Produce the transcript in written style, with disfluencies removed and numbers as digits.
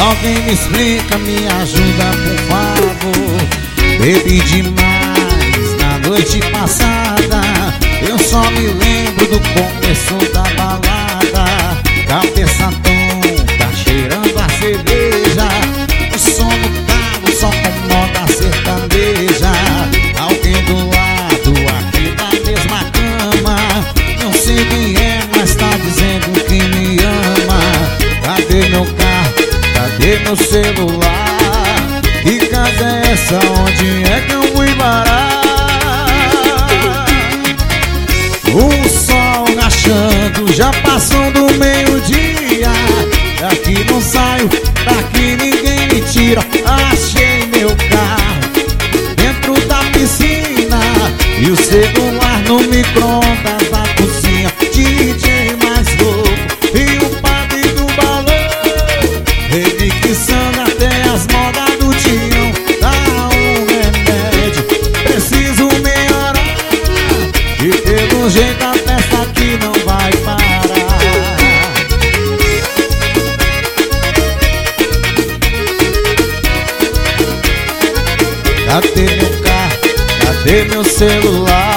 Alguém me explica, me ajuda por favor. Bebi demais na noite passada, eu só me lembro do começo da balada. Cabeça tonta, cheirando a cerveja, o som no carro só com moda sertaneja. Alguém do lado, aqui na mesma cama, não sei quem é, mas tá dizendo que me ama. Cadê meu carro? Cadê meu celular? Que casa é essa? Onde é que eu fui parar? O sol rachando, já passou do meio-dia. Daqui não saio, daqui ninguém me tira. Achei meu carro dentro da piscina e o celular no micro-ondas da cozinha. DJ mais louco e o padre do balão, remixando até as modas do Tião. Dá um remédio, preciso melhorar, e pelo jeito a festa aqui não vai parar. Cadê meu carro? Cadê meu celular?